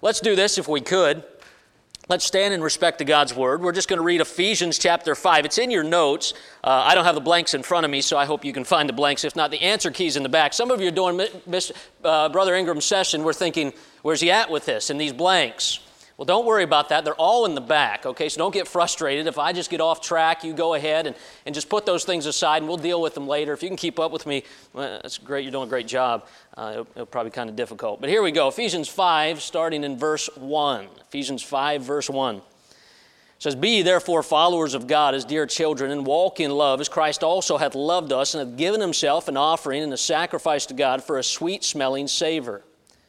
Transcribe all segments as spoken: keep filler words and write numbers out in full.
Let's do this if we could. Let's stand in respect to God's Word. We're just going to read Ephesians chapter five. It's in your notes. Uh, I don't have the blanks in front of me, so I hope you can find the blanks. If not, the answer key's in the back. Some of you are doing Miss uh, Brother Ingram's session. We're thinking, where's he at with this and these blanks? Well, don't worry about that. They're all in the back, okay? So don't get frustrated. If I just get off track, you go ahead and, and just put those things aside, and we'll deal with them later. If you can keep up with me, well, that's great. You're doing a great job. Uh, it'll, it'll probably be kind of difficult. But here we go. Ephesians five, starting in verse one. Ephesians five, verse one. It says, Be ye therefore followers of God as dear children, and walk in love, as Christ also hath loved us, and hath given himself an offering and a sacrifice to God for a sweet-smelling savor.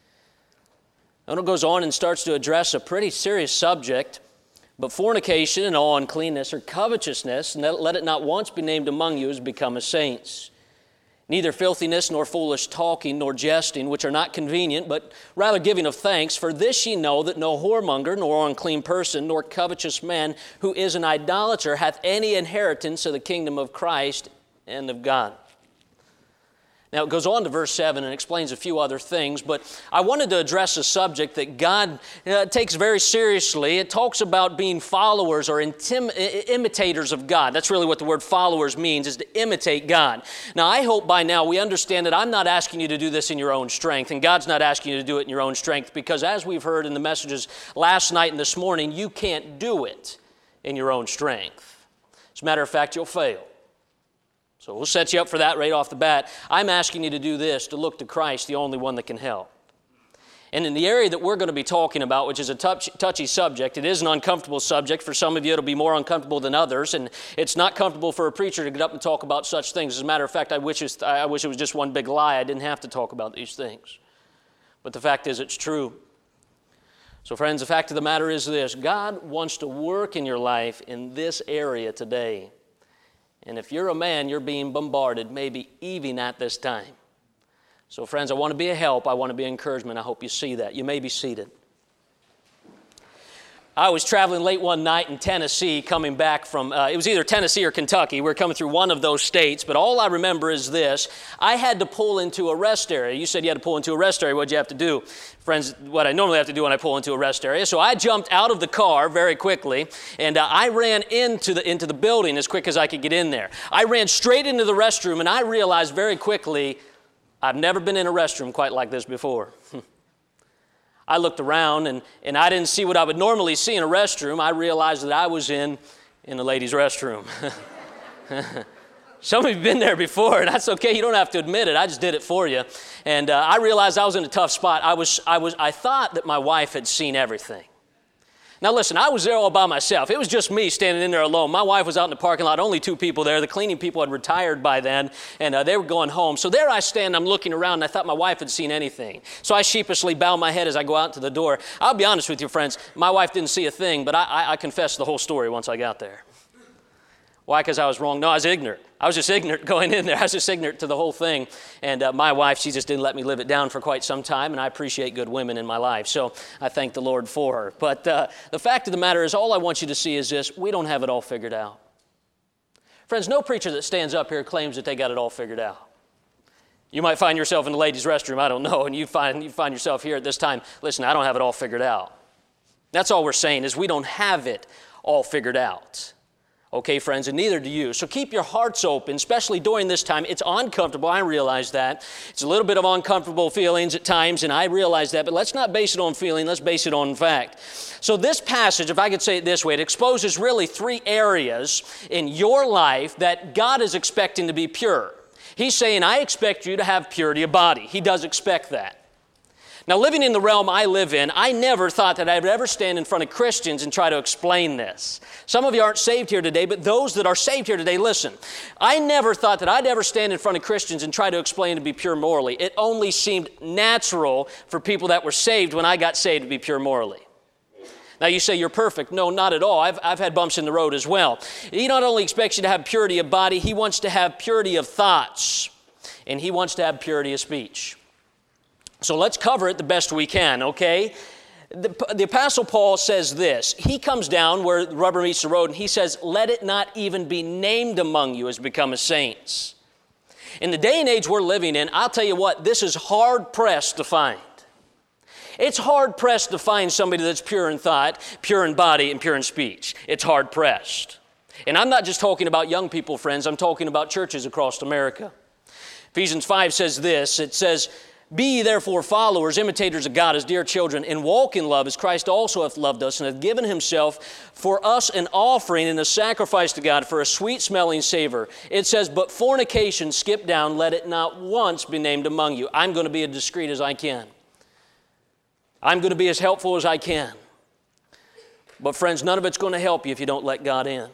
And it goes on and starts to address a pretty serious subject, but fornication and all uncleanness or covetousness, and let it not once be named among you as become as saints. Neither filthiness, nor foolish talking, nor jesting, which are not convenient, but rather giving of thanks. For this ye know, that no whoremonger, nor unclean person, nor covetous man, who is an idolater, hath any inheritance of the kingdom of Christ and of God. Now, it goes on to verse seven and explains a few other things, but I wanted to address a subject that God uh, takes very seriously. It talks about being followers or intim- imitators of God. That's really what the word followers means, is to imitate God. Now, I hope by now we understand that I'm not asking you to do this in your own strength, and God's not asking you to do it in your own strength, because as we've heard in the messages last night and this morning, you can't do it in your own strength. As a matter of fact, you'll fail. So we'll set you up for that right off the bat. I'm asking you to do this, to look to Christ, the only one that can help. And in the area that we're going to be talking about, which is a touch, touchy subject, it is an uncomfortable subject. For some of you, it'll be more uncomfortable than others, and it's not comfortable for a preacher to get up and talk about such things. As a matter of fact, I wish, it, I wish it was just one big lie. I didn't have to talk about these things. But the fact is, it's true. So friends, the fact of the matter is this: God wants to work in your life in this area today. And if you're a man, you're being bombarded, maybe even at this time. So friends, I want to be a help. I want to be an encouragement. I hope you see that. You may be seated. I was traveling late one night in Tennessee, coming back from, uh, it was either Tennessee or Kentucky. We were coming through one of those states, but all I remember is this: I had to pull into a rest area. You said you had to pull into a rest area. What'd you have to do? Friends, what I normally have to do when I pull into a rest area. So I jumped out of the car very quickly, and uh, I ran into the, into the building as quick as I could get in there. I ran straight into the restroom, and I realized very quickly, I've never been in a restroom quite like this before. I looked around, and, and I didn't see what I would normally see in a restroom. I realized that I was in, in a ladies' restroom. Some of you have been there before, and that's okay. You don't have to admit it. I just did it for you. And uh, I realized I was in a tough spot. I was, I was, I thought that my wife had seen everything. Now listen, I was there all by myself. It was just me standing in there alone. My wife was out in the parking lot, only two people there. The cleaning people had retired by then, and uh, they were going home. So there I stand, I'm looking around, and I thought my wife had seen anything. So I sheepishly bow my head as I go out to the door. I'll be honest with you, friends, my wife didn't see a thing, but I, I, I confessed the whole story once I got there. Why? Because I was wrong? No, I was ignorant. I was just ignorant going in there. I was just ignorant to the whole thing. And uh, my wife, she just didn't let me live it down for quite some time, and I appreciate good women in my life. So I thank the Lord for her. But uh, the fact of the matter is, all I want you to see is this: we don't have it all figured out. Friends, no preacher that stands up here claims that they got it all figured out. You might find yourself in the ladies' restroom, I don't know, and you find, you find yourself here at this time. Listen, I don't have it all figured out. That's all we're saying, is we don't have it all figured out. Okay, friends, and neither do you. So keep your hearts open, especially during this time. It's uncomfortable, I realize that. It's a little bit of uncomfortable feelings at times, and I realize that, but let's not base it on feeling, let's base it on fact. So this passage, if I could say it this way, it exposes really three areas in your life that God is expecting to be pure. He's saying, I expect you to have purity of body. He does expect that. Now, living in the realm I live in, I never thought that I would ever stand in front of Christians and try to explain this. Some of you aren't saved here today, but those that are saved here today, listen. I never thought that I'd ever stand in front of Christians and try to explain to be pure morally. It only seemed natural for people that were saved when I got saved to be pure morally. Now, you say you're perfect. No, not at all. I've, I've had bumps in the road as well. He not only expects you to have purity of body, He wants to have purity of thoughts, and He wants to have purity of speech. So let's cover it the best we can, okay? The, the Apostle Paul says this. He comes down where the rubber meets the road, and he says, let it not even be named among you as become as saints. In the day and age we're living in, I'll tell you what, this is hard pressed to find. It's hard-pressed to find somebody that's pure in thought, pure in body, and pure in speech. It's hard-pressed. And I'm not just talking about young people, friends. I'm talking about churches across America. Ephesians five says this. It says, "Be ye therefore followers, imitators of God as dear children, and walk in love as Christ also hath loved us, and hath given himself for us an offering and a sacrifice to God for a sweet-smelling savor." It says, "But fornication," skip down, "let it not once be named among you." I'm going to be as discreet as I can. I'm going to be as helpful as I can. But friends, none of it's going to help you if you don't let God in.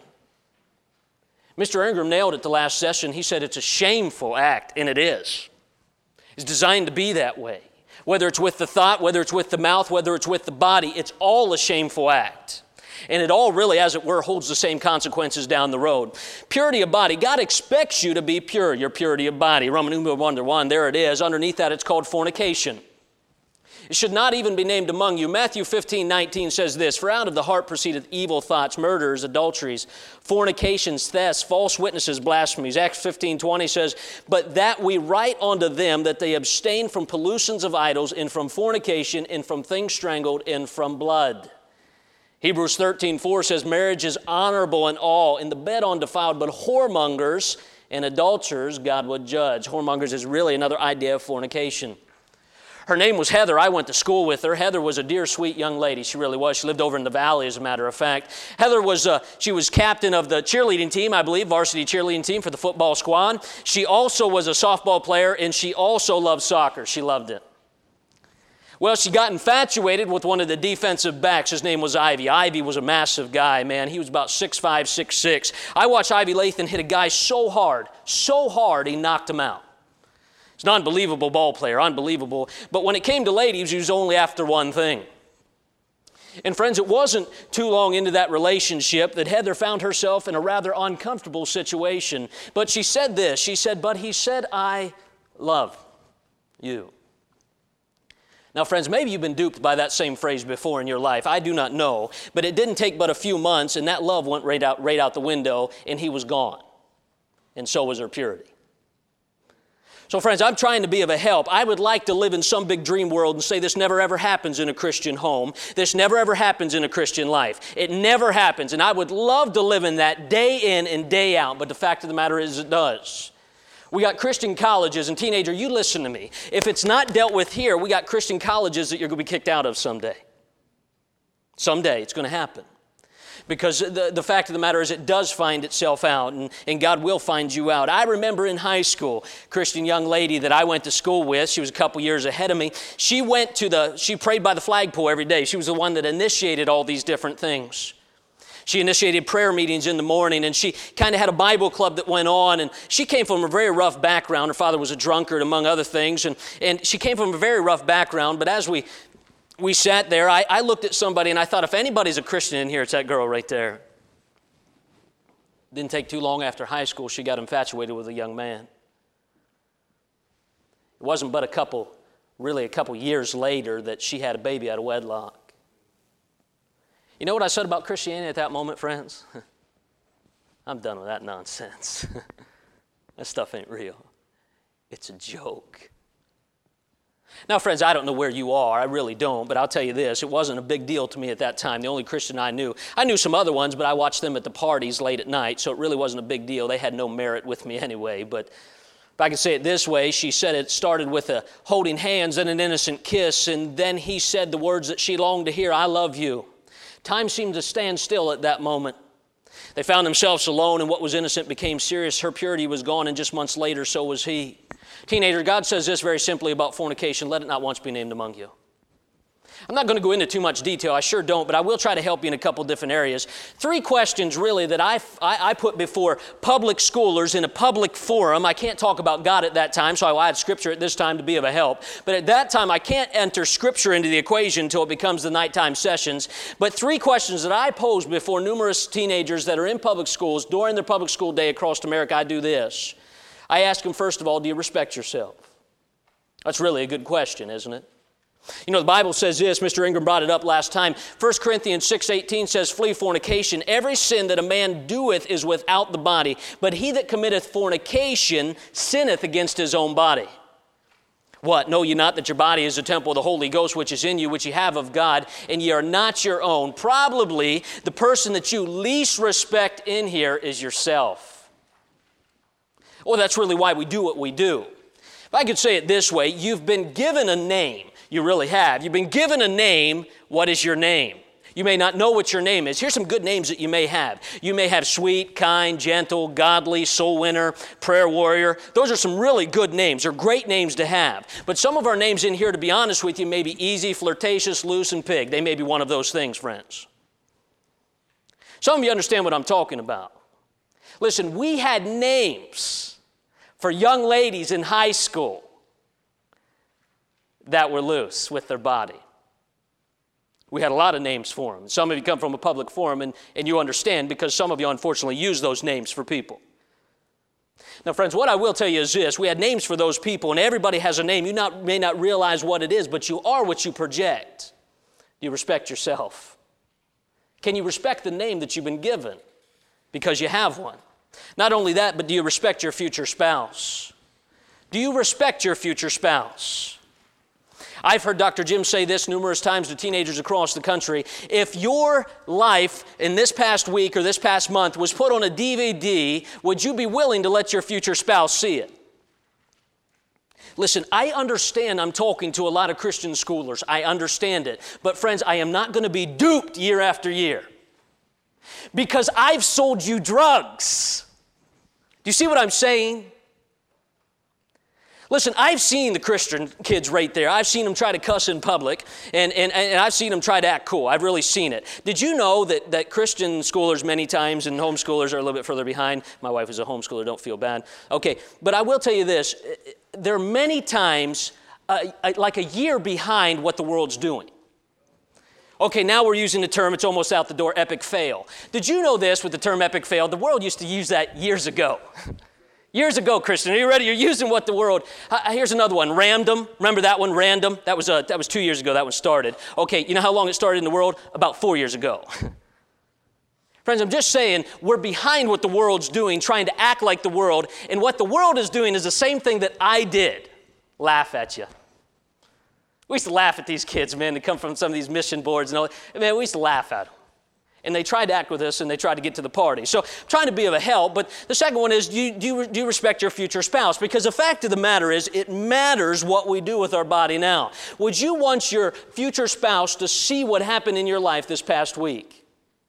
Mister Ingram nailed it the last session. He said it's a shameful act, and it is. It's designed to be that way. Whether it's with the thought, whether it's with the mouth, whether it's with the body, it's all a shameful act. And it all really, as it were, holds the same consequences down the road. Purity of body. God expects you to be pure, your purity of body. Roman numeral one to one, there it is. Underneath that, it's called fornication. It should not even be named among you. Matthew fifteen nineteen says this, "For out of the heart proceedeth evil thoughts, murders, adulteries, fornications, thefts, false witnesses, blasphemies." Acts fifteen twenty says, "But that we write unto them that they abstain from pollutions of idols, and from fornication, and from things strangled, and from blood." Hebrews thirteen four says, "Marriage is honorable in all, and the bed undefiled, but whoremongers and adulterers God would judge." Whoremongers is really another idea of fornication. Her name was Heather. I went to school with her. Heather was a dear, sweet young lady. She really was. She lived over in the valley, as a matter of fact. Heather was, uh, she was captain of the cheerleading team, I believe, varsity cheerleading team for the football squad. She also was a softball player, and she also loved soccer. She loved it. Well, she got infatuated with one of the defensive backs. His name was Ivy. Ivy was a massive guy, man. He was about six five, six six. I watched Ivy Lathan hit a guy so hard, so hard, he knocked him out. He's an unbelievable ball player, unbelievable. But when it came to ladies, he was only after one thing. And friends, it wasn't too long into that relationship that Heather found herself in a rather uncomfortable situation. But she said this, she said, "But he said, I love you." Now, friends, maybe you've been duped by that same phrase before in your life. I do not know. But it didn't take but a few months, and that love went right out, right out the window, and he was gone. And so was her purity. So friends, I'm trying to be of a help. I would like to live in some big dream world and say this never ever happens in a Christian home. This never ever happens in a Christian life. It never happens. And I would love to live in that day in and day out. But the fact of the matter is it does. We got Christian colleges, and teenager, you listen to me. If it's not dealt with here, we got Christian colleges that you're going to be kicked out of someday. Someday it's going to happen. Because the, the fact of the matter is it does find itself out, and, and God will find you out. I remember in high school, Christian young lady that I went to school with, she was a couple years ahead of me. She went to the, she prayed by the flagpole every day. She was the one that initiated all these different things. She initiated prayer meetings in the morning, and she kind of had a Bible club that went on, and she came from a very rough background. Her father was a drunkard, among other things, and, and she came from a very rough background, but as we We sat there, I, I looked at somebody and I thought, if anybody's a Christian in here, it's that girl right there. Didn't take too long after high school, she got infatuated with a young man. It wasn't but a couple, really a couple years later that she had a baby out of wedlock. You know what I said about Christianity at that moment, friends? I'm done with that nonsense. That stuff ain't real. It's a joke. Now, friends, I don't know where you are. I really don't, but I'll tell you this. It wasn't a big deal to me at that time. The only Christian I knew. I knew some other ones, but I watched them at the parties late at night, so it really wasn't a big deal. They had no merit with me anyway. But if I can say it this way, she said it started with a holding hands and an innocent kiss, and then he said the words that she longed to hear, "I love you." Time seemed to stand still at that moment. They found themselves alone, and what was innocent became serious. Her purity was gone, and just months later, so was he. Teenager, God says this very simply about fornication: let it not once be named among you. I'm not going to go into too much detail. I sure don't, but I will try to help you in a couple different areas. Three questions, really, that I, I, I put before public schoolers in a public forum. I can't talk about God at that time, so I will add Scripture at this time to be of a help. But at that time, I can't enter Scripture into the equation until it becomes the nighttime sessions. But three questions that I pose before numerous teenagers that are in public schools during their public school day across America. I do this. I ask them, first of all, do you respect yourself? That's really a good question, isn't it? You know, the Bible says this. Mister Ingram brought it up last time. First Corinthians six eighteen says, "Flee fornication. Every sin that a man doeth is without the body, but he that committeth fornication sinneth against his own body." What? Know ye not that your body is a temple of the Holy Ghost, which is in you, which ye have of God, and ye are not your own? Probably the person that you least respect in here is yourself. Well, that's really why we do what we do. If I could say it this way, you've been given a name. You really have. You've been given a name. What is your name? You may not know what your name is. Here's some good names that you may have. You may have sweet, kind, gentle, godly, soul winner, prayer warrior. Those are some really good names. They're great names to have. But some of our names in here, to be honest with you, may be easy, flirtatious, loose, and pig. They may be one of those things, friends. Some of you understand what I'm talking about. Listen, we had names for young ladies in high school that were loose with their body. We had a lot of names for them. Some of you come from a public forum and, and you understand because some of you unfortunately use those names for people. Now friends, what I will tell you is this. We had names for those people and everybody has a name. You not, may not realize what it is, but you are what you project. Do you respect yourself? Can you respect the name that you've been given? Because you have one. Not only that, but do you respect your future spouse? Do you respect your future spouse? I've heard Doctor Jim say this numerous times to teenagers across the country. If your life in this past week or this past month was put on a D V D, would you be willing to let your future spouse see it? Listen, I understand I'm talking to a lot of Christian schoolers. I understand it. But friends, I am not going to be duped year after year. Because I've sold you drugs. Do you see what I'm saying? Listen, I've seen the Christian kids right there. I've seen them try to cuss in public, and, and, and I've seen them try to act cool. I've really seen it. Did you know that, that Christian schoolers many times and homeschoolers are a little bit further behind? My wife is a homeschooler, don't feel bad. Okay, but I will tell you this. There are many times uh, like a year behind what the world's doing. Okay, now we're using the term, it's almost out the door, epic fail. Did you know this with the term epic fail? The world used to use that years ago. Years ago, Christian, are you ready? You're using what the world, uh, here's another one, random. Remember that one, random? That was, uh, that was two years ago that one started. Okay, you know how long it started in the world? About four years ago. Friends, I'm just saying, we're behind what the world's doing, trying to act like the world, and what the world is doing is the same thing that I did. Laugh at you. We used to laugh at these kids, man, that come from some of these mission boards and all. Man, we used to laugh at them. And they tried to act with us, and they tried to get to the party. So I'm trying to be of a help, but the second one is, do you, do, you, do you respect your future spouse? Because the fact of the matter is, it matters what we do with our body now. Would you want your future spouse to see what happened in your life this past week?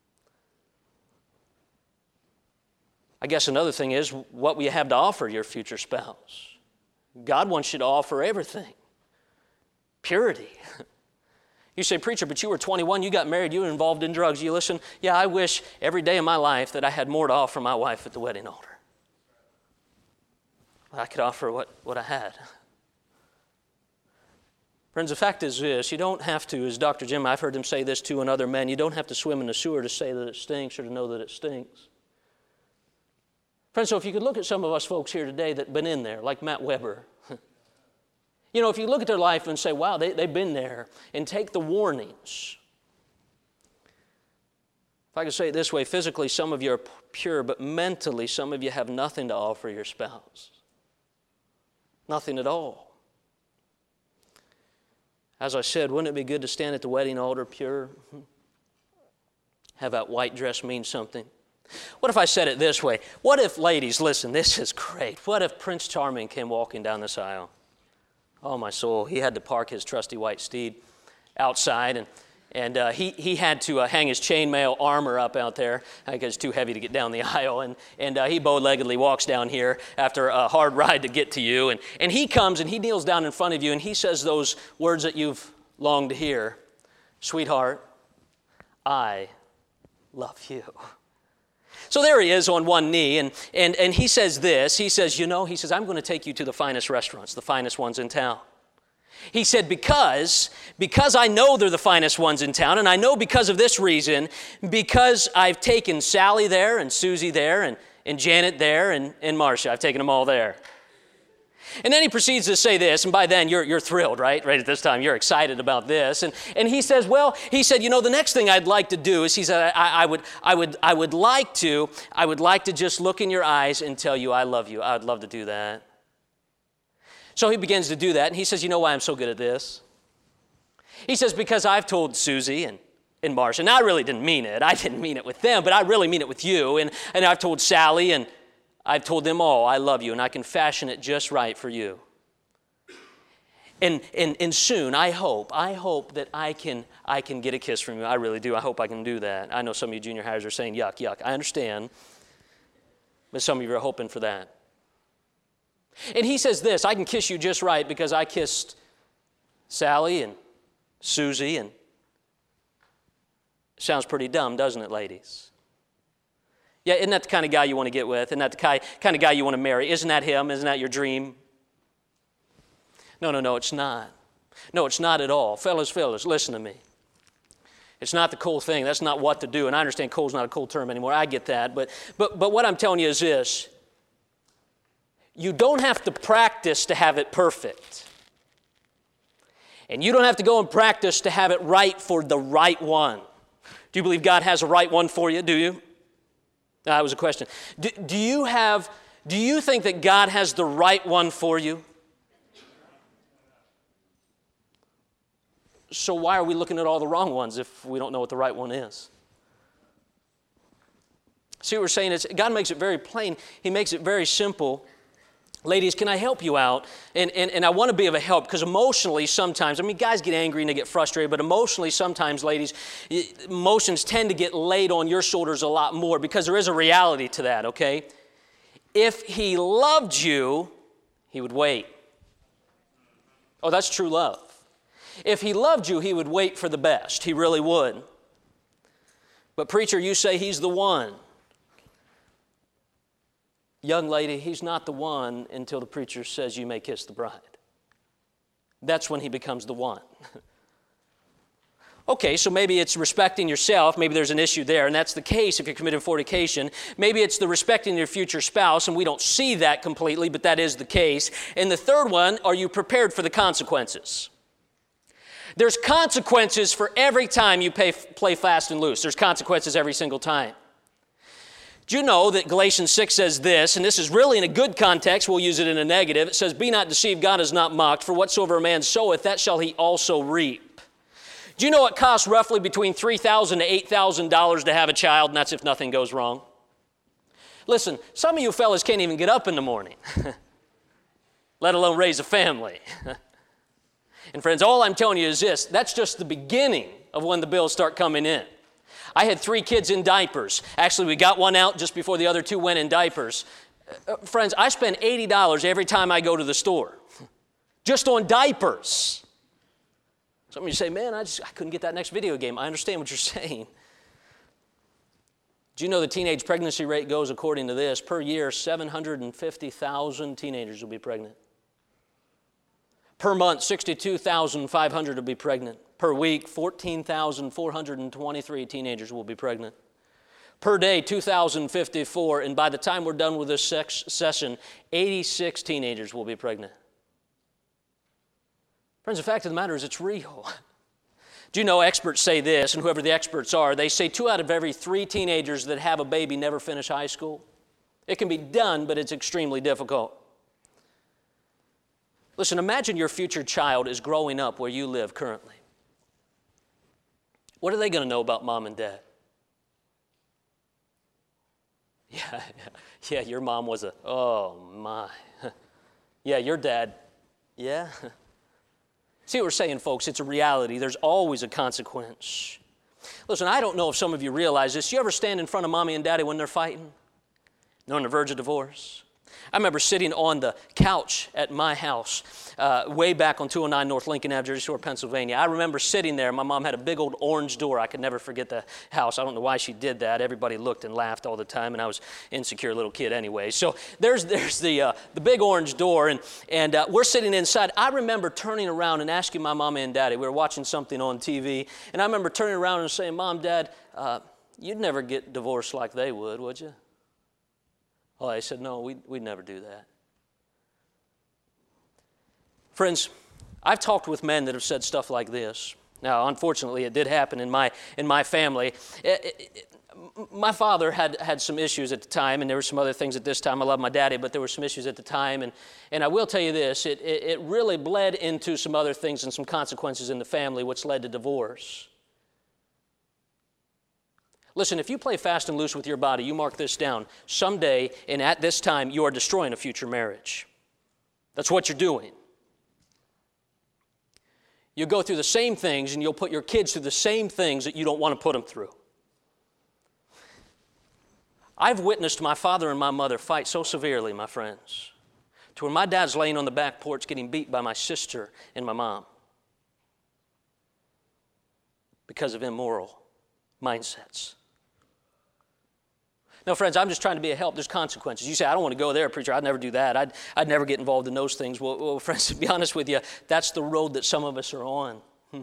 I guess another thing is, what will you have to offer your future spouse? God wants you to offer everything. Purity. You say, preacher, but you were twenty-one, you got married, you were involved in drugs. You listen, yeah, I wish every day of my life that I had more to offer my wife at the wedding altar. I could offer what, what I had. Friends, the fact is this, you don't have to, as Doctor Jim, I've heard him say this too, and other men, you don't have to swim in the sewer to say that it stinks or to know that it stinks. Friends, so if you could look at some of us folks here today that have been in there, like Matt Weber. You know, if you look at their life and say, wow, they, they've been there, and take the warnings. If I could say it this way, physically some of you are pure, but mentally some of you have nothing to offer your spouse. Nothing at all. As I said, wouldn't it be good to stand at the wedding altar pure? Have that white dress mean something? What if I said it this way? What if, ladies, listen, this is great. What if Prince Charming came walking down this aisle? Oh, my soul, he had to park his trusty white steed outside, and, and uh, he, he had to uh, hang his chainmail armor up out there because it's too heavy to get down the aisle, and, and uh, he bow-leggedly walks down here after a hard ride to get to you, and, and he comes and he kneels down in front of you, and he says those words that you've longed to hear. Sweetheart, I love you. So there he is on one knee, and, and, and he says this. He says, you know, he says, I'm going to take you to the finest restaurants, the finest ones in town. He said, because, because I know they're the finest ones in town, and I know because of this reason, because I've taken Sally there, and Susie there, and, and Janet there, and, and Marcia. I've taken them all there. And then he proceeds to say this, and by then you're, you're thrilled, right? Right at this time, you're excited about this. And, and he says, well, he said, you know, the next thing I'd like to do is, he said, I, I, would, I, would, I would like to, I would like to just look in your eyes and tell you I love you. I'd love to do that. So he begins to do that, and he says, you know why I'm so good at this? He says, because I've told Susie and, and Marcia, and I really didn't mean it. I didn't mean it with them, but I really mean it with you. And, and I've told Sally, and I've told them all, I love you, and I can fashion it just right for you. And, and, and soon, I hope, I hope that I can, I can get a kiss from you. I really do. I hope I can do that. I know some of you junior hires are saying, yuck, yuck. I understand. But some of you are hoping for that. And he says this, I can kiss you just right because I kissed Sally and Susie, and sounds pretty dumb, doesn't it, ladies? Yeah, isn't that the kind of guy you want to get with? Isn't that the kind of guy you want to marry? Isn't that him? Isn't that your dream? No, no, no, it's not. No, it's not at all. Fellas, fellas, listen to me. It's not the cool thing. That's not what to do. And I understand cool's not a cool term anymore. I get that. But, but, but what I'm telling you is this. You don't have to practice to have it perfect. And you don't have to go and practice to have it right for the right one. Do you believe God has a right one for you? Do you? That was a question. Do, do you have, do you think that God has the right one for you? So why are we looking at all the wrong ones if we don't know what the right one is? See what we're saying? It's, God makes it very plain. He makes it very simple. Ladies, can I help you out? And, and, and I want to be of a help because emotionally sometimes, I mean, guys get angry and they get frustrated, but emotionally sometimes, ladies, emotions tend to get laid on your shoulders a lot more because there is a reality to that, okay? If he loved you, he would wait. Oh, that's true love. If he loved you, he would wait for the best. He really would. But preacher, you say he's the one. Young lady, he's not the one until the preacher says you may kiss the bride. That's when he becomes the one. Okay, so maybe it's respecting yourself. Maybe there's an issue there, and that's the case if you're committing fornication. Maybe it's the respecting your future spouse, and we don't see that completely, but that is the case. And the third one, are you prepared for the consequences? There's consequences for every time you pay, play fast and loose. There's consequences every single time. Do you know that Galatians six says this, and this is really in a good context, we'll use it in a negative. It says, be not deceived, God is not mocked, for whatsoever a man soweth, that shall he also reap. Do you know it costs roughly between three thousand dollars to eight thousand dollars to have a child, and that's if nothing goes wrong? Listen, some of you fellas can't even get up in the morning, let alone raise a family. And friends, all I'm telling you is this, that's just the beginning of when the bills start coming in. I had three kids in diapers. Actually, we got one out just before the other two went in diapers. Uh, friends, I spend eighty dollars every time I go to the store, just on diapers. Some of you say, man, I just I couldn't get that next video game. I understand what you're saying. Do you know the teenage pregnancy rate goes according to this? Per year, seven hundred fifty thousand teenagers will be pregnant. Per month, sixty-two thousand five hundred will be pregnant. Per week, fourteen thousand four hundred twenty-three teenagers will be pregnant. Per day, two thousand fifty-four, and by the time we're done with this sex session, eighty-six teenagers will be pregnant. Friends, the fact of the matter is it's real. Do you know experts say this, and whoever the experts are, they say two out of every three teenagers that have a baby never finish high school. It can be done, but it's extremely difficult. Listen, imagine your future child is growing up where you live currently. What are they going to know about mom and dad? Yeah, yeah, your mom was a, oh my. Yeah, your dad, yeah. See what we're saying, folks? It's a reality. There's always a consequence. Listen, I don't know if some of you realize this. You ever stand in front of mommy and daddy when they're fighting? They're on the verge of divorce. I remember sitting on the couch at my house uh, way back on two oh nine North Lincoln Avenue, Jersey Shore, Pennsylvania. I remember sitting there. My mom had a big old orange door. I could never forget the house. I don't know why she did that. Everybody looked and laughed all the time, and I was an insecure little kid anyway. So there's there's the uh, the big orange door, and, and uh, we're sitting inside. I remember turning around and asking my mom and daddy. We were watching something on T V, and I remember turning around and saying, Mom, Dad, uh, you'd never get divorced like they would, would you? Oh, they said, no, we'd, we'd never do that. Friends, I've talked with men that have said stuff like this. Now, unfortunately, it did happen in my in my family. It, it, My father had, had some issues at the time, and there were some other things at this time. I love my daddy, but there were some issues at the time. And, and I will tell you this, it, it, it really bled into some other things and some consequences in the family, which led to divorce. Listen, if you play fast and loose with your body, you mark this down. Someday, and at this time, you are destroying a future marriage. That's what you're doing. You'll go through the same things, and you'll put your kids through the same things that you don't want to put them through. I've witnessed my father and my mother fight so severely, my friends, to where my dad's laying on the back porch getting beat by my sister and my mom because of immoral mindsets. Now, friends, I'm just trying to be a help. There's consequences. You say, I don't want to go there, preacher. I'd never do that. I'd, I'd never get involved in those things. Well, well, friends, to be honest with you, that's the road that some of us are on. Hmm.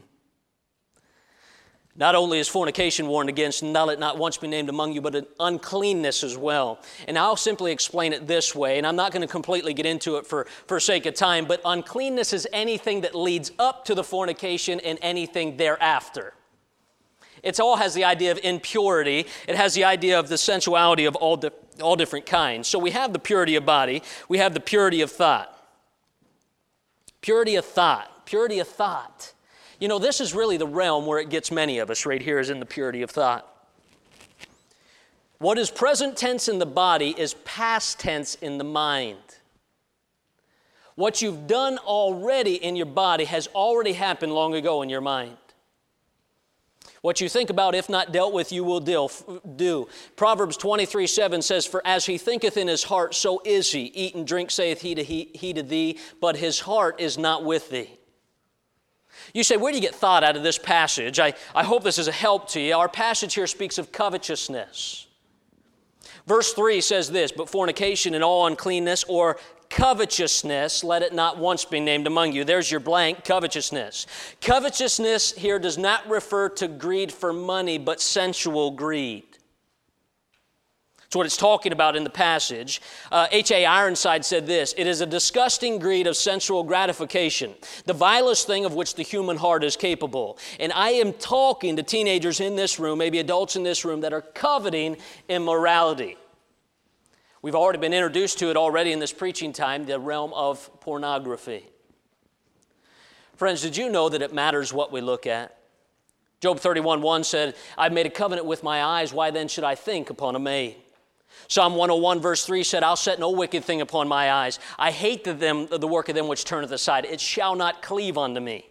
Not only is fornication warned against, and let it not once be named among you, but an uncleanness as well. And I'll simply explain it this way, and I'm not going to completely get into it for, for sake of time, but uncleanness is anything that leads up to the fornication and anything thereafter. It all has the idea of impurity. It has the idea of the sensuality of all, di- all different kinds. So we have the purity of body. We have the purity of thought. Purity of thought. Purity of thought. You know, this is really the realm where it gets many of us right here, is in the purity of thought. What is present tense in the body is past tense in the mind. What you've done already in your body has already happened long ago in your mind. What you think about, if not dealt with, you will do. Proverbs twenty-three seven says, for as he thinketh in his heart, so is he. Eat and drink, saith he to, he, he to thee, but his heart is not with thee. You say, where do you get thought out of this passage? I, I hope this is a help to you. Our passage here speaks of covetousness. Verse three says this, but fornication and all uncleanness or covetousness, let it not once be named among you. There's your blank, covetousness. Covetousness here does not refer to greed for money, but sensual greed. That's what it's talking about in the passage. Uh, H A Ironside said this, it is a disgusting greed of sensual gratification, the vilest thing of which the human heart is capable. And I am talking to teenagers in this room, maybe adults in this room, that are coveting immorality. We've already been introduced to it already in this preaching time, the realm of pornography. Friends, did you know that it matters what we look at? Job thirty-one one said, I've made a covenant with my eyes, why then should I think upon a maid? Psalm one oh one verse three said, I'll set no wicked thing upon my eyes. I hate the, them, the work of them which turneth aside. It shall not cleave unto me.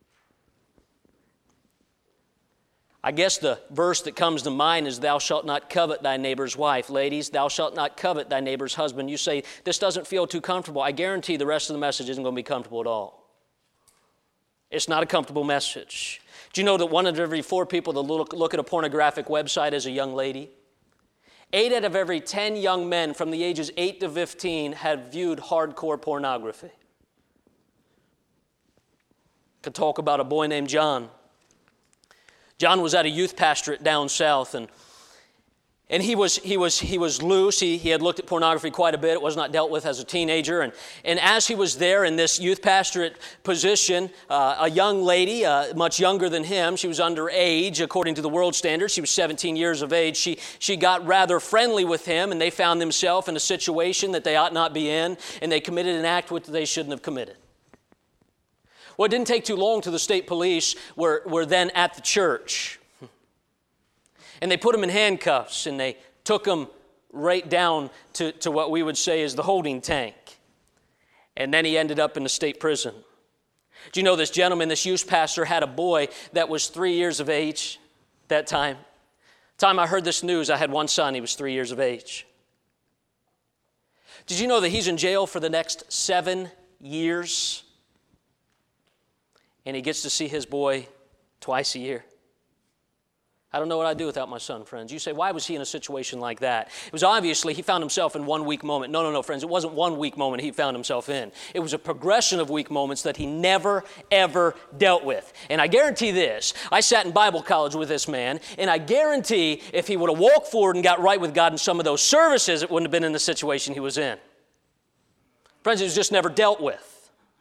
I guess the verse that comes to mind is, thou shalt not covet thy neighbor's wife. Ladies, thou shalt not covet thy neighbor's husband. You say, this doesn't feel too comfortable. I guarantee the rest of the message isn't going to be comfortable at all. It's not a comfortable message. Do you know that one out of every four people that look, look at a pornographic website is a young lady? Eight out of every ten young men from the ages eight to fifteen have viewed hardcore pornography. Could talk about a boy named John. John was at a youth pastorate down south, and and he was he was he was loose. He he had looked at pornography quite a bit. It was not dealt with as a teenager, and and as he was there in this youth pastorate position, uh, a young lady, uh, much younger than him, she was underage according to the world standards. She was seventeen years of age. She she got rather friendly with him, and they found themselves in a situation that they ought not be in, and they committed an act which they shouldn't have committed. Well, it didn't take too long till the state police were, were then at the church. And they put him in handcuffs, and they took him right down to, to what we would say is the holding tank. And then he ended up in the state prison. Do you know this gentleman, this youth pastor, had a boy that was three years of age that time? The time I heard this news, I had one son, he was three years of age. Did you know that he's in jail for the next seven years? And he gets to see his boy twice a year. I don't know what I'd do without my son, friends. You say, why was he in a situation like that? It was obviously he found himself in one weak moment. No, no, no, friends. It wasn't one weak moment he found himself in. It was a progression of weak moments that he never, ever dealt with. And I guarantee this. I sat in Bible college with this man, and I guarantee if he would have walked forward and got right with God in some of those services, it wouldn't have been in the situation he was in. Friends, it was just never dealt with.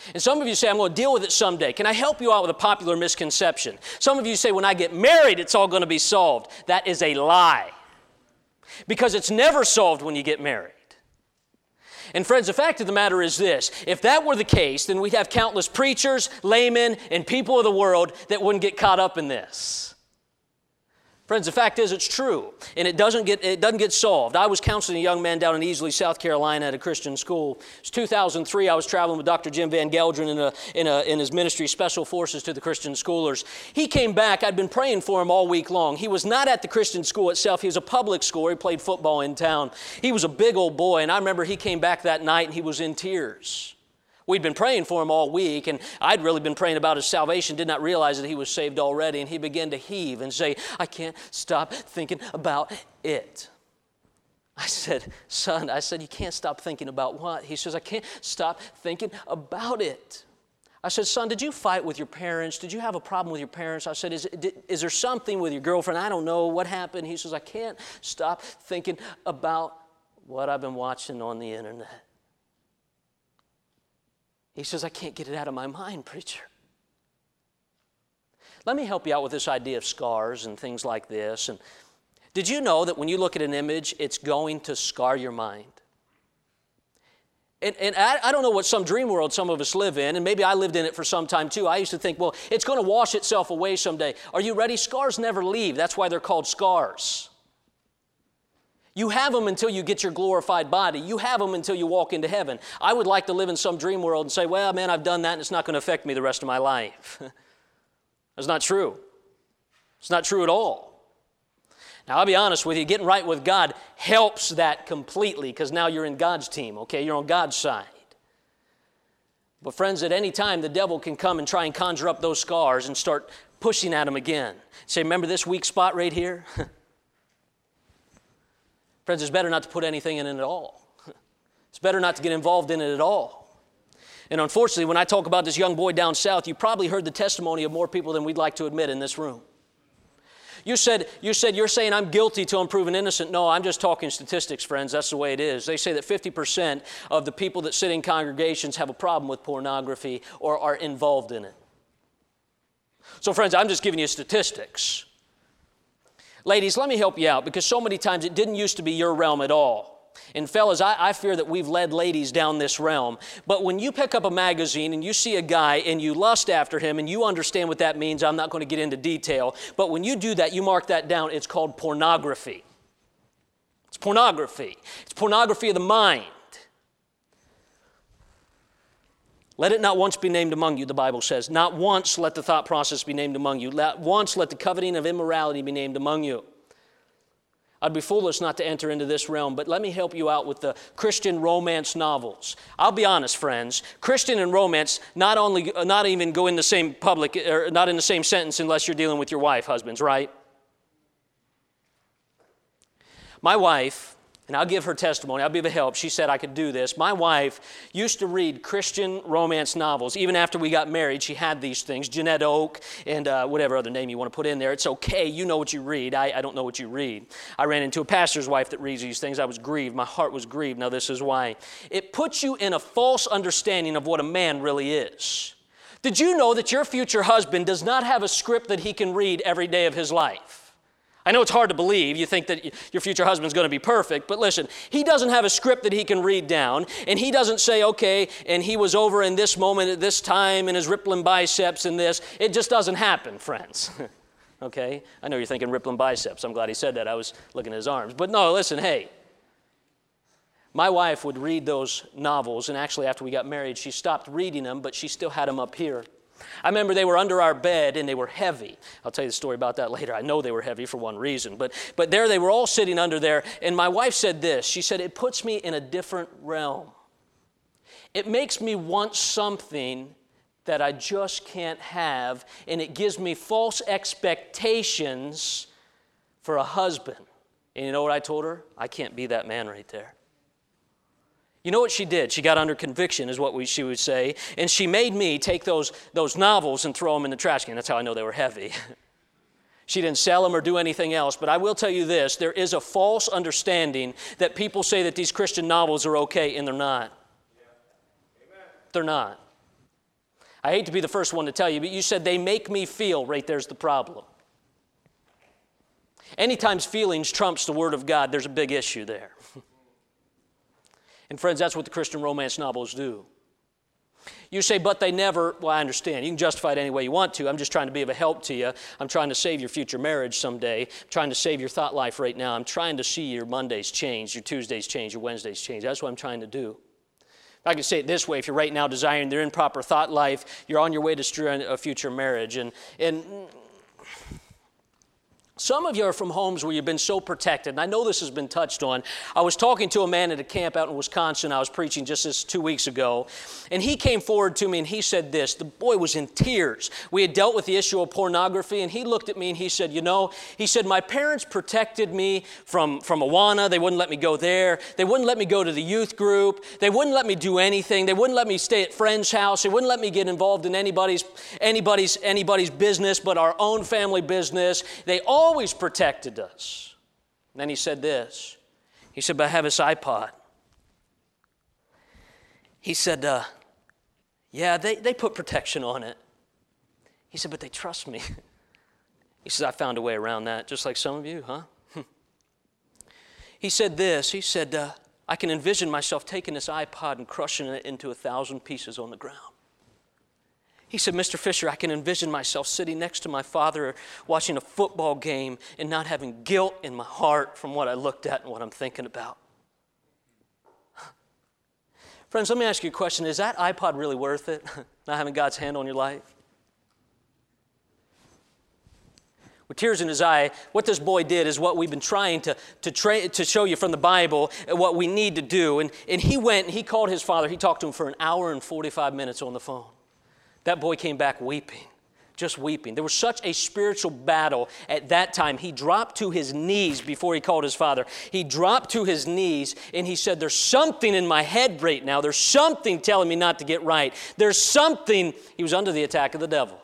And some of you say, I'm going to deal with it someday. Can I help you out with a popular misconception? Some of you say, when I get married, it's all going to be solved. That is a lie. Because it's never solved when you get married. And friends, the fact of the matter is this. If that were the case, then we'd have countless preachers, laymen, and people of the world that wouldn't get caught up in this. Friends, the fact is it's true, and it doesn't get it doesn't get solved. I was counseling a young man down in Easley, South Carolina at a Christian school. It was two thousand three. I was traveling with Doctor Jim Van Gelderen in, a, in, a, in his ministry, Special Forces to the Christian Schoolers. He came back. I'd been praying for him all week long. He was not at the Christian school itself. He was a public school. He played football in town. He was a big old boy, and I remember he came back that night, and he was in tears. We'd been praying for him all week, and I'd really been praying about his salvation, did not realize that he was saved already, and he began to heave and say, I can't stop thinking about it. I said, son, I said, you can't stop thinking about what? He says, I can't stop thinking about it. I said, son, did you fight with your parents? Did you have a problem with your parents? I said, is, did, is there something with your girlfriend? I don't know. What happened? He says, I can't stop thinking about what I've been watching on the internet. He says, I can't get it out of my mind, preacher. Let me help you out with this idea of scars and things like this. And did you know that when you look at an image, it's going to scar your mind? And, and I, I don't know what some dream world some of us live in, and maybe I lived in it for some time too. I used to think, well, it's going to wash itself away someday. Are you ready? Scars never leave. That's why they're called scars. You have them until you get your glorified body. You have them until you walk into heaven. I would like to live in some dream world and say, well, man, I've done that and it's not going to affect me the rest of my life. That's not true. It's not true at all. Now, I'll be honest with you, getting right with God helps that completely because now you're in God's team, okay? You're on God's side. But friends, at any time, the devil can come and try and conjure up those scars and start pushing at them again. Say, remember this weak spot right here? Friends, it's better not to put anything in it at all. It's better not to get involved in it at all. And unfortunately, when I talk about this young boy down south, you probably heard the testimony of more people than we'd like to admit in this room. You said, you said, you're saying I'm guilty till I'm proven innocent. No, I'm just talking statistics, friends. That's the way it is. They say that fifty percent of the people that sit in congregations have a problem with pornography or are involved in it. So, friends, I'm just giving you statistics. Ladies, let me help you out because so many times it didn't used to be your realm at all. And fellas, I, I fear that we've led ladies down this realm. But when you pick up a magazine and you see a guy and you lust after him and you understand what that means, I'm not going to get into detail. But when you do that, you mark that down. It's called pornography. It's pornography. It's pornography of the mind. Let it not once be named among you, the Bible says. Not once let the thought process be named among you. Not once let the coveting of immorality be named among you. I'd be foolish not to enter into this realm, but let me help you out with the Christian romance novels. I'll be honest, friends. Christian and romance not only not even go in the same public, or not in the same sentence unless you're dealing with your wife, husbands, right? My wife, and I'll give her testimony, I'll be the help. She said I could do this. My wife used to read Christian romance novels. Even after we got married, she had these things, Jeanette Oak and uh, whatever other name you want to put in there. It's okay. You know what you read. I, I don't know what you read. I ran into a pastor's wife that reads these things. I was grieved. My heart was grieved. Now this is why. It puts you in a false understanding of what a man really is. Did you know that your future husband does not have a script that he can read every day of his life? I know it's hard to believe. You think that your future husband's going to be perfect, but listen, he doesn't have a script that he can read down, and he doesn't say, okay, and he was over in this moment at this time and his rippling biceps and this. It just doesn't happen, friends. Okay? I know you're thinking rippling biceps. I'm glad he said that. I was looking at his arms. But no, listen, hey. My wife would read those novels, and actually after we got married, she stopped reading them, but she still had them up here. I remember they were under our bed and they were heavy. I'll tell you the story about that later. I know they were heavy for one reason. But, but there they were all sitting under there. And my wife said this. She said, it puts me in a different realm. It makes me want something that I just can't have. And it gives me false expectations for a husband. And you know what I told her? I can't be that man right there. You know what she did? She got under conviction is what we, she would say. And she made me take those, those novels and throw them in the trash can. That's how I know they were heavy. She didn't sell them or do anything else. But I will tell you this. There is a false understanding that people say that these Christian novels are okay, and they're not. Yeah. They're not. I hate to be the first one to tell you, but you said, they make me feel. Right there's the problem. Anytime feelings trumps the Word of God, there's a big issue there. And friends, that's what the Christian romance novels do. You say, but they never, well, I understand. You can justify it any way you want to. I'm just trying to be of a help to you. I'm trying to save your future marriage someday. I'm trying to save your thought life right now. I'm trying to see your Mondays change, your Tuesdays change, your Wednesdays change. That's what I'm trying to do. I can say it this way, if you're right now desiring the improper thought life, you're on your way to destroying a future marriage. And, and some of you are from homes where you've been so protected, and I know this has been touched on. I was talking to a man at a camp out in Wisconsin. I was preaching just this two weeks ago, and he came forward to me and he said this. The boy was in tears. We had dealt with the issue of pornography, and he looked at me and he said, you know, he said, my parents protected me from, from Awana. They wouldn't let me go there. They wouldn't let me go to the youth group. They wouldn't let me do anything. They wouldn't let me stay at friends' house. They wouldn't let me get involved in anybody's, anybody's, anybody's business but our own family business. They all always protected us. And then he said this. He said, but I have this iPod. He said, uh, yeah, they, they put protection on it. He said, but they trust me. He says, I found a way around that, just like some of you, huh? He said this. He said, uh, I can envision myself taking this iPod and crushing it into a thousand pieces on the ground. He said, Mister Fisher, I can envision myself sitting next to my father watching a football game and not having guilt in my heart from what I looked at and what I'm thinking about. Friends, let me ask you a question. Is that iPod really worth it? Not having God's hand on your life? With tears in his eye, what this boy did is what we've been trying to, to, tra- to show you from the Bible, what we need to do. And, and he went and he called his father. He talked to him for an hour and forty-five minutes on the phone. That boy came back weeping, just weeping. There was such a spiritual battle at that time. He dropped to his knees before he called his father. He dropped to his knees and he said, there's something in my head right now. There's something telling me not to get right. There's something. He was under the attack of the devil.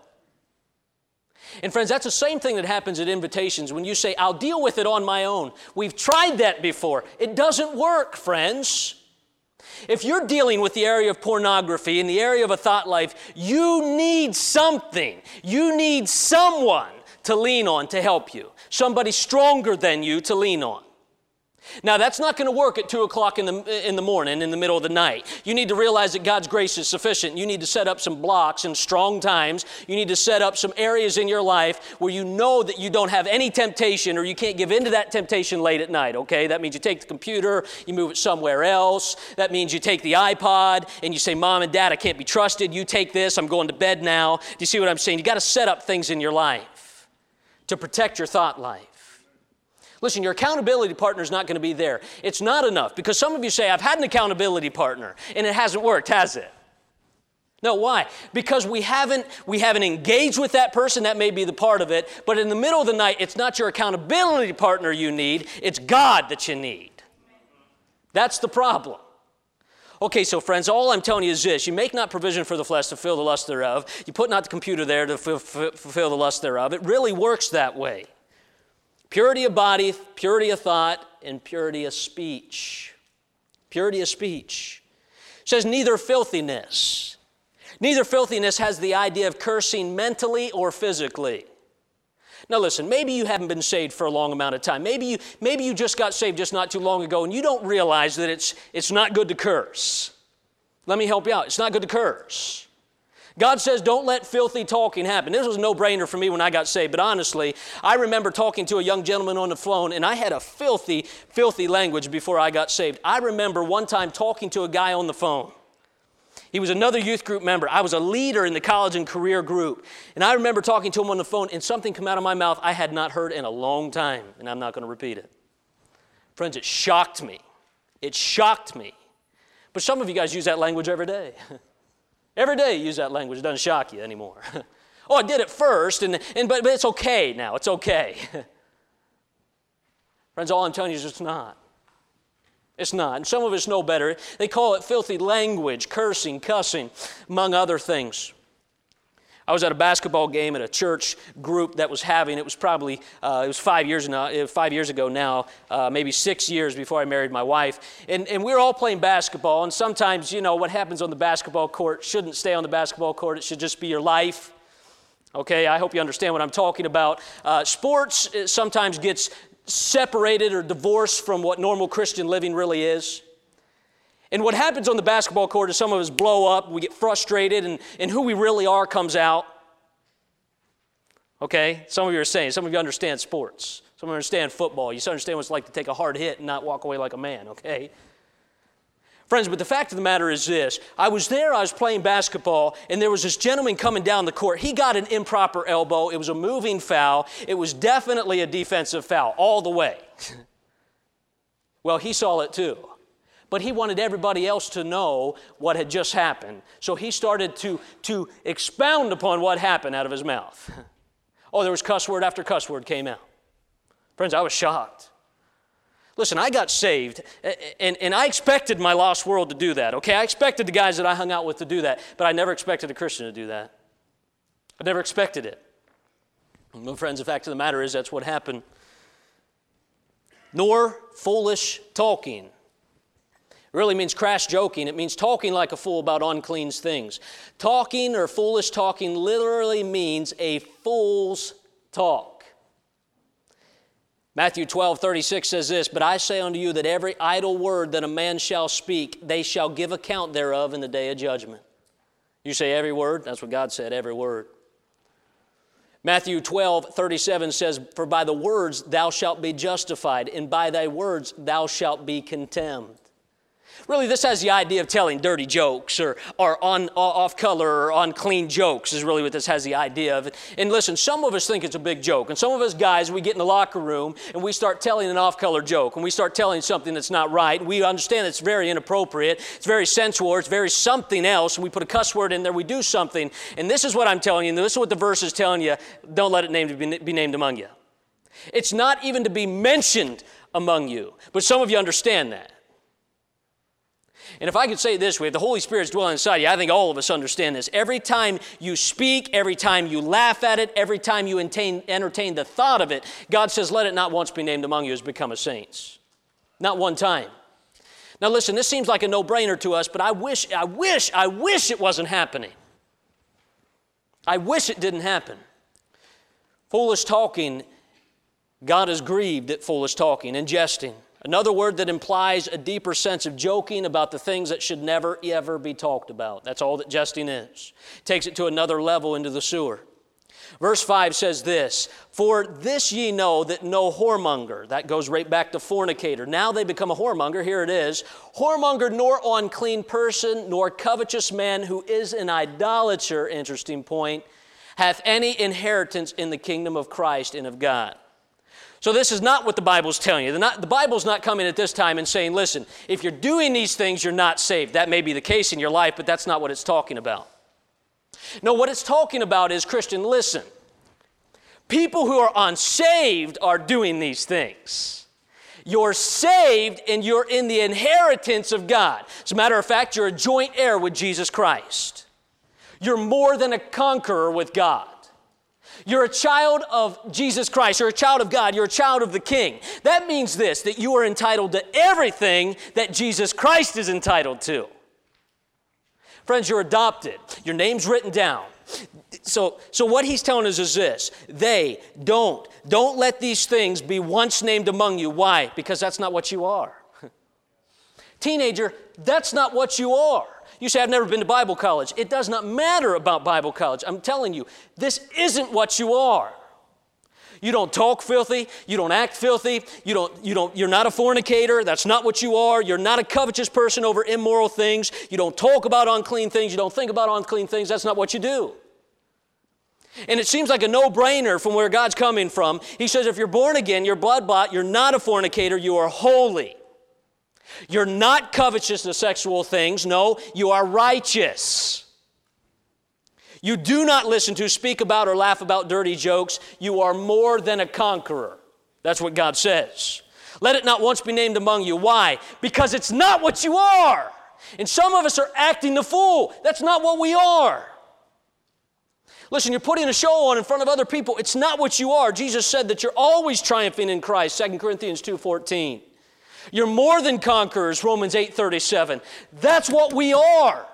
And friends, that's the same thing that happens at invitations when you say, I'll deal with it on my own. We've tried that before. It doesn't work, friends. If you're dealing with the area of pornography, in the area of a thought life, you need something. You need someone to lean on to help you. Somebody stronger than you to lean on. Now, that's not going to work at two o'clock in the, in the morning, in the middle of the night. You need to realize that God's grace is sufficient. You need to set up some blocks in strong times. You need to set up some areas in your life where you know that you don't have any temptation or you can't give in to that temptation late at night, okay? That means you take the computer, you move it somewhere else. That means you take the iPod and you say, Mom and Dad, I can't be trusted. You take this, I'm going to bed now. Do you see what I'm saying? You got to set up things in your life to protect your thought life. Listen, your accountability partner is not going to be there. It's not enough because some of you say, I've had an accountability partner and it hasn't worked, has it? No, why? Because we haven't, we haven't engaged with that person. That may be the part of it. But in the middle of the night, it's not your accountability partner you need. It's God that you need. That's the problem. Okay, so friends, all I'm telling you is this. You make not provision for the flesh to fulfill the lust thereof. You put not the computer there to f- f- fulfill the lust thereof. It really works that way. Purity of body, purity of thought, and purity of speech. Purity of speech. It says neither filthiness. Neither filthiness has the idea of cursing mentally or physically. Now listen, maybe you haven't been saved for a long amount of time. Maybe you, maybe you just got saved just not too long ago and you don't realize that it's, it's not good to curse. Let me help you out. It's not good to curse. God says, don't let filthy talking happen. This was a no-brainer for me when I got saved, but honestly, I remember talking to a young gentleman on the phone, and I had a filthy, filthy language before I got saved. I remember one time talking to a guy on the phone. He was another youth group member. I was a leader in the college and career group, and I remember talking to him on the phone, and something came out of my mouth I had not heard in a long time, and I'm not going to repeat it. Friends, it shocked me. It shocked me. But some of you guys use that language every day. Every day you use that language. It doesn't shock you anymore. Oh, I did it first, and, and but, but it's okay now. It's okay. Friends, all I'm telling you is it's not. It's not. And some of us know better. They call it filthy language, cursing, cussing, among other things. I was at a basketball game at a church group that was having, it was probably, uh, it was five years, now, five years ago now, uh, maybe six years before I married my wife. And, and we were all playing basketball, and sometimes, you know, what happens on the basketball court shouldn't stay on the basketball court. It should just be your life. Okay, I hope you understand what I'm talking about. Uh, sports sometimes gets separated or divorced from what normal Christian living really is. And what happens on the basketball court is some of us blow up, we get frustrated, and, and who we really are comes out. Okay? Some of you are saying, some of you understand sports. Some of you understand football. You understand what it's like to take a hard hit and not walk away like a man, okay? Friends, but the fact of the matter is this. I was there, I was playing basketball, and there was this gentleman coming down the court. He got an improper elbow. It was a moving foul. It was definitely a defensive foul all the way. Well, he saw it too. But he wanted everybody else to know what had just happened. So he started to, to expound upon what happened out of his mouth. Oh, there was cuss word after cuss word came out. Friends, I was shocked. Listen, I got saved, and, and I expected my lost world to do that, okay? I expected the guys that I hung out with to do that, but I never expected a Christian to do that. I never expected it. Well, friends, the fact of the matter is that's what happened. Nor foolish talking. It really means crass joking. It means talking like a fool about unclean things. Talking or foolish talking literally means a fool's talk. Matthew twelve thirty-six says this, "But I say unto you that every idle word that a man shall speak, they shall give account thereof in the day of judgment." You say every word? That's what God said, every word. Matthew twelve thirty-seven says, "For by the words thou shalt be justified, and by thy words thou shalt be condemned." Really, this has the idea of telling dirty jokes or, or on, off-color or unclean jokes is really what this has the idea of. And listen, some of us think it's a big joke. And some of us guys, we get in the locker room and we start telling an off-color joke. And we start telling something that's not right. And we understand it's very inappropriate. It's very sensual. It's very something else. And we put a cuss word in there. We do something. And this is what I'm telling you. This is what the verse is telling you. Don't let it be named among you. It's not even to be mentioned among you. But some of you understand that. And if I could say it this way, if the Holy Spirit's dwelling inside you, I think all of us understand this. Every time you speak, every time you laugh at it, every time you entertain, entertain the thought of it, God says, let it not once be named among you as become a saints. Not one time. Now listen, this seems like a no-brainer to us, but I wish, I wish, I wish it wasn't happening. I wish it didn't happen. Foolish talking, God is grieved at foolish talking and jesting. Another word that implies a deeper sense of joking about the things that should never, ever be talked about. That's all that jesting is. It takes it to another level into the sewer. Verse five says this, "For this ye know that no whoremonger," that goes right back to fornicator. Now they become a whoremonger. Here it is. "Whoremonger, nor unclean person, nor covetous man who is an idolater," interesting point, "hath any inheritance in the kingdom of Christ and of God." So this is not what the Bible's telling you. The, not, the Bible's not coming at this time and saying, listen, if you're doing these things, you're not saved. That may be the case in your life, but that's not what it's talking about. No, what it's talking about is, Christian, listen. People who are unsaved are doing these things. You're saved and you're in the inheritance of God. As a matter of fact, you're a joint heir with Jesus Christ. You're more than a conqueror with God. You're a child of Jesus Christ. You're a child of God. You're a child of the King. That means this, that you are entitled to everything that Jesus Christ is entitled to. Friends, you're adopted. Your name's written down. So, so what he's telling us is this. They don't. Don't let these things be once named among you. Why? Because that's not what you are. Teenager, that's not what you are. You say, I've never been to Bible college. It does not matter about Bible college. I'm telling you, this isn't what you are. You don't talk filthy. You don't act filthy. You don't, you don't, you're not a fornicator. That's not what you are. You're not a covetous person over immoral things. You don't talk about unclean things. You don't think about unclean things. That's not what you do. And it seems like a no-brainer from where God's coming from. He says, if you're born again, you're blood-bought, you're not a fornicator, you are holy. You're not covetous of sexual things. No, you are righteous. You do not listen to, speak about, or laugh about dirty jokes. You are more than a conqueror. That's what God says. Let it not once be named among you. Why? Because it's not what you are. And some of us are acting the fool. That's not what we are. Listen, you're putting a show on in front of other people. It's not what you are. Jesus said that you're always triumphing in Christ, Second Corinthians two fourteen. You're more than conquerors, Romans eight thirty-seven. That's what we are.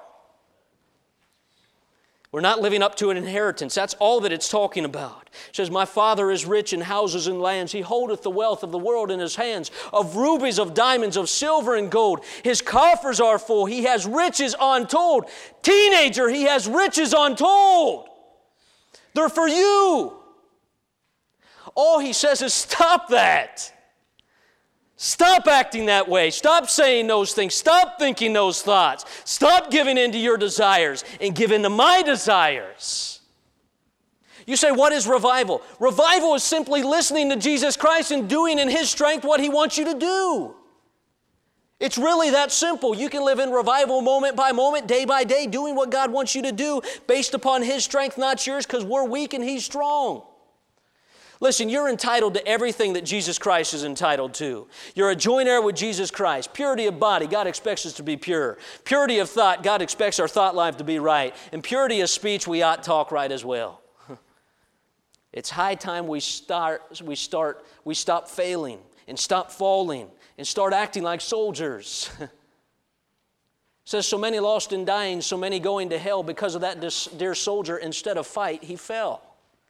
We're not living up to an inheritance. That's all that it's talking about. It says, my Father is rich in houses and lands. He holdeth the wealth of the world in his hands, of rubies, of diamonds, of silver and gold. His coffers are full. He has riches untold. Teenager, he has riches untold. They're for you. All he says is stop that. Stop acting that way. Stop saying those things. Stop thinking those thoughts. Stop giving in to your desires and give in to my desires. You say, what is revival? Revival is simply listening to Jesus Christ and doing in His strength what He wants you to do. It's really that simple. You can live in revival moment by moment, day by day, doing what God wants you to do based upon His strength, not yours, because we're weak and He's strong. Listen, you're entitled to everything that Jesus Christ is entitled to. You're a joint heir with Jesus Christ. Purity of body, God expects us to be pure. Purity of thought, God expects our thought life to be right. And purity of speech, we ought to talk right as well. It's high time we start, we start, we stop failing and stop falling and start acting like soldiers. It says, so many lost and dying, so many going to hell because of that dear soldier. Instead of fight, he fell.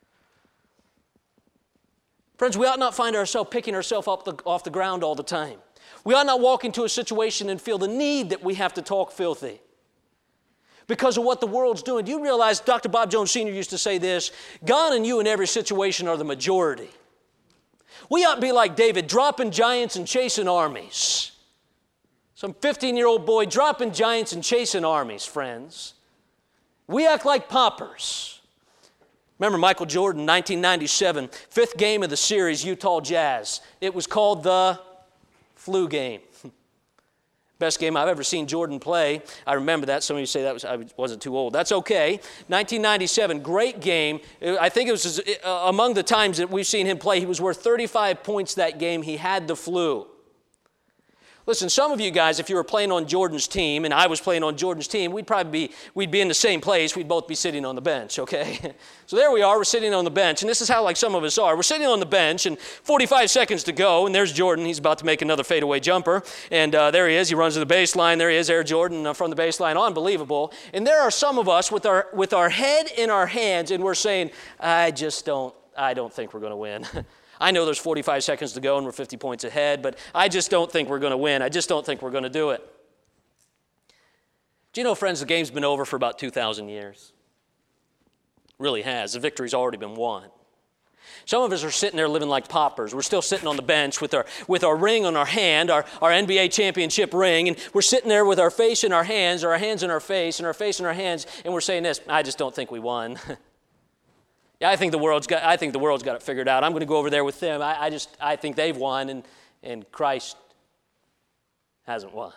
Friends, we ought not find ourselves picking ourselves up the, off the ground all the time. We ought not walk into a situation and feel the need that we have to talk filthy because of what the world's doing. Do you realize Doctor Bob Jones Senior used to say this, God and you in every situation are the majority. We ought to be like David, dropping giants and chasing armies. Some fifteen-year-old boy dropping giants and chasing armies, friends. We act like paupers. Remember Michael Jordan, nineteen ninety-seven, fifth game of the series, Utah Jazz. It was called the flu game. Best game I've ever seen Jordan play. I remember that. Some of you say that was, I wasn't too old. That's okay. nineteen ninety-seven, great game. I think it was among the times that we've seen him play, he was worth thirty-five points that game. He had the flu. Listen, some of you guys, if you were playing on Jordan's team, and I was playing on Jordan's team, we'd probably be, we'd be in the same place. We'd both be sitting on the bench, okay? So there we are, we're sitting on the bench, and this is how like some of us are. We're sitting on the bench, and forty-five seconds to go, and there's Jordan. He's about to make another fadeaway jumper, and uh, there he is. He runs to the baseline. There he is, Air Jordan uh, from the baseline. Unbelievable. And there are some of us with our, with our head in our hands, and we're saying, I just don't, I don't think we're going to win. I know there's forty-five seconds to go and we're fifty points ahead, but I just don't think we're going to win. I just don't think we're going to do it. Do you know, friends, the game's been over for about two thousand years? It really has. The victory's already been won. Some of us are sitting there living like paupers. We're still sitting on the bench with our, with our ring on our hand, our, our N B A championship ring, and we're sitting there with our face in our hands, or our hands in our face, and our face in our hands, and we're saying this, I just don't think we won. Yeah, I think the world's got. I think the world's got it figured out. I'm going to go over there with them. I, I just. I think they've won, and and Christ hasn't won.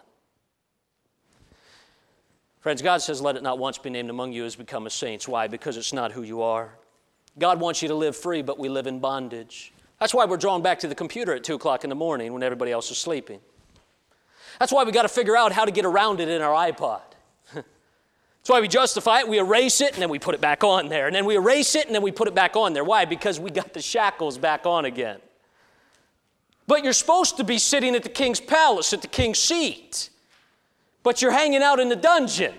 Friends, God says, "Let it not once be named among you as become a saints." Why? Because it's not who you are. God wants you to live free, but we live in bondage. That's why we're drawn back to the computer at two o'clock in the morning when everybody else is sleeping. That's why we got to figure out how to get around it in our iPod. That's why we justify it, we erase it, and then we put it back on there. And then we erase it, and then we put it back on there. Why? Because we got the shackles back on again. But you're supposed to be sitting at the king's palace, at the king's seat. But you're hanging out in the dungeon.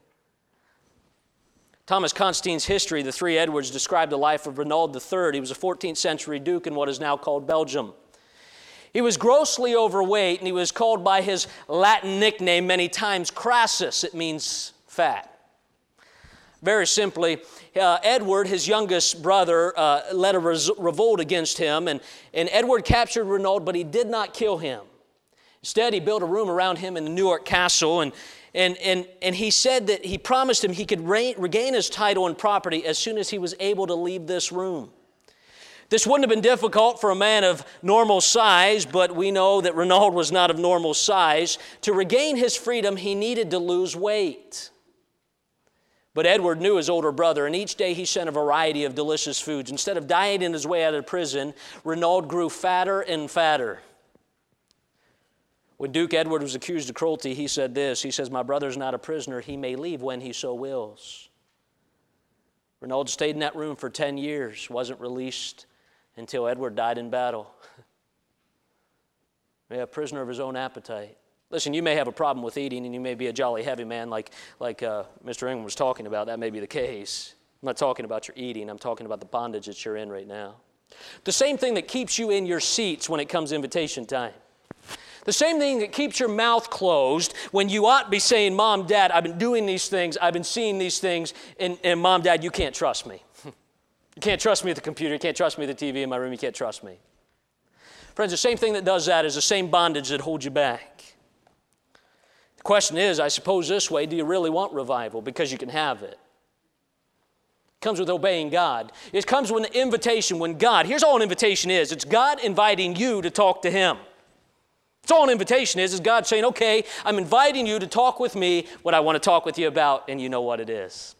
Thomas Constantine's History, The Three Edwards, described the life of Renaud the Third. He was a fourteenth century duke in what is now called Belgium. He was grossly overweight, and he was called by his Latin nickname many times, Crassus. It means fat. Very simply, uh, Edward, his youngest brother, uh, led a res- revolt against him, and, and Edward captured Renaud, but he did not kill him. Instead, he built a room around him in the Newark Castle, and, and, and, and he said that he promised him he could re- regain his title and property as soon as he was able to leave this room. This wouldn't have been difficult for a man of normal size, but we know that Renaud was not of normal size. To regain his freedom, he needed to lose weight. But Edward knew his older brother, and each day he sent a variety of delicious foods. Instead of dieting his way out of prison, Renaud grew fatter and fatter. When Duke Edward was accused of cruelty, he said this. He says, "My brother's not a prisoner. He may leave when he so wills." Reynaldo stayed in that room for ten years, wasn't released until Edward died in battle. Yeah, a prisoner of his own appetite. Listen, you may have a problem with eating, and you may be a jolly heavy man like, like uh, Mister Ingram was talking about. That may be the case. I'm not talking about your eating. I'm talking about the bondage that you're in right now. The same thing that keeps you in your seats when it comes invitation time. The same thing that keeps your mouth closed when you ought to be saying, Mom, Dad, I've been doing these things, I've been seeing these things, and, and Mom, Dad, you can't trust me. You can't trust me at the computer, you can't trust me at the T V in my room, you can't trust me. Friends, the same thing that does that is the same bondage that holds you back. The question is, I suppose this way, do you really want revival? Because you can have it. It comes with obeying God. It comes with an invitation when God, here's all an invitation is, it's God inviting you to talk to Him. That's all an invitation is, is God saying, okay, I'm inviting you to talk with me what I want to talk with you about, and you know what it is.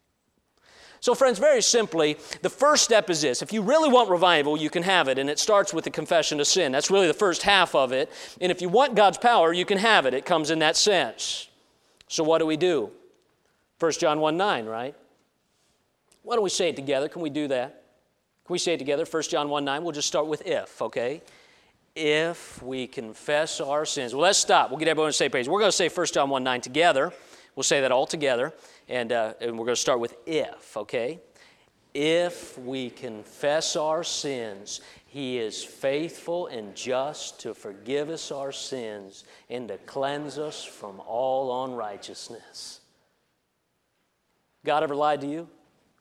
So friends, very simply, the first step is this. If you really want revival, you can have it, and it starts with the confession of sin. That's really the first half of it. And if you want God's power, you can have it. It comes in that sense. So what do we do? First John one nine, right? Why don't we say it together? Can we do that? Can we say it together? First John one nine. We'll just start with if, okay? If we confess our sins. Well, let's stop. We'll get everyone on the same page. We're going to say First John one nine together. We'll say that all together. And, uh, and we're going to start with if, okay? If we confess our sins, He is faithful and just to forgive us our sins and to cleanse us from all unrighteousness. God ever lied to you?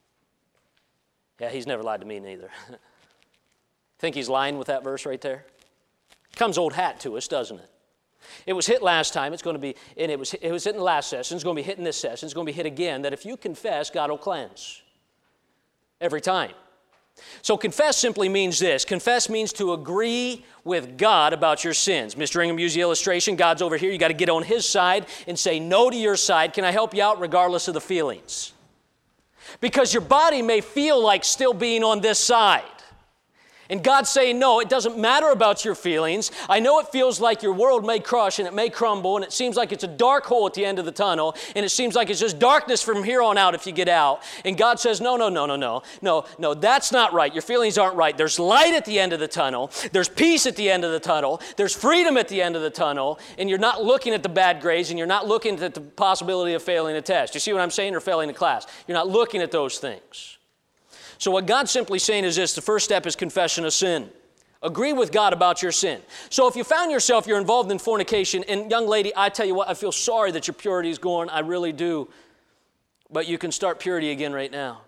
Yeah, He's never lied to me neither. Think He's lying with that verse right there? Comes old hat to us, doesn't it? It was hit last time. It's going to be, and it was it was hit in the last session. It's going to be hit in this session. It's going to be hit again. That if you confess, God will cleanse every time. So confess simply means this. Confess means to agree with God about your sins. Mister Ingham used the illustration. God's over here. You got to get on His side and say no to your side. Can I help you out regardless of the feelings? Because your body may feel like still being on this side. And God's saying, no, it doesn't matter about your feelings. I know it feels like your world may crush and it may crumble and it seems like it's a dark hole at the end of the tunnel and it seems like it's just darkness from here on out if you get out. And God says, no, no, no, no, no, no, no, that's not right. Your feelings aren't right. There's light at the end of the tunnel. There's peace at the end of the tunnel. There's freedom at the end of the tunnel. And you're not looking at the bad grades and you're not looking at the possibility of failing a test. You see what I'm saying? Or failing a class. You're not looking at those things. So what God's simply saying is this, the first step is confession of sin. Agree with God about your sin. So if you found yourself, you're involved in fornication, and young lady, I tell you what, I feel sorry that your purity is gone, I really do. But you can start purity again right now.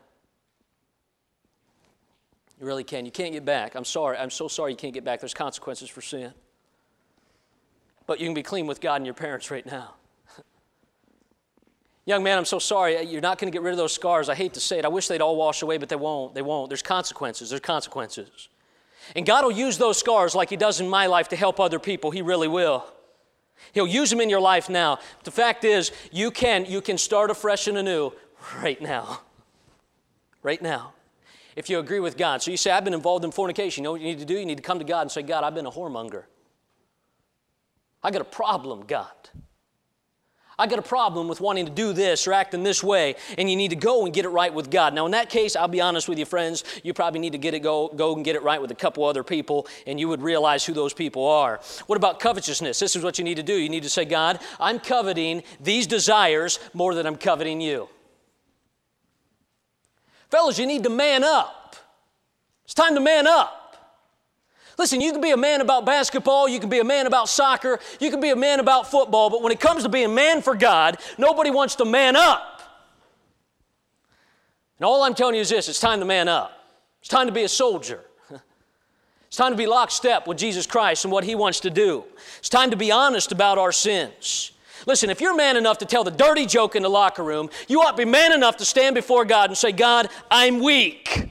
You really can. You can't get back. I'm sorry. I'm so sorry you can't get back. There's consequences for sin. But you can be clean with God and your parents right now. Young man, I'm so sorry. You're not going to get rid of those scars. I hate to say it. I wish they'd all wash away, but they won't. They won't. There's consequences. There's consequences. And God will use those scars like He does in my life to help other people. He really will. He'll use them in your life now. But the fact is, you can, you can start afresh and anew right now. Right now. If you agree with God. So you say, I've been involved in fornication. You know what you need to do? You need to come to God and say, God, I've been a whoremonger. I got a problem, God. I got a problem with wanting to do this or act in this way, and you need to go and get it right with God. Now, in that case, I'll be honest with you, friends, you probably need to get it go, go and get it right with a couple other people, and you would realize who those people are. What about covetousness? This is what you need to do. You need to say, God, I'm coveting these desires more than I'm coveting you. Fellas, you need to man up. It's time to man up. Listen, you can be a man about basketball, you can be a man about soccer, you can be a man about football, but when it comes to being man for God, nobody wants to man up. And all I'm telling you is this, it's time to man up. It's time to be a soldier. It's time to be lockstep with Jesus Christ and what He wants to do. It's time to be honest about our sins. Listen, if you're man enough to tell the dirty joke in the locker room, you ought to be man enough to stand before God and say, God, I'm weak.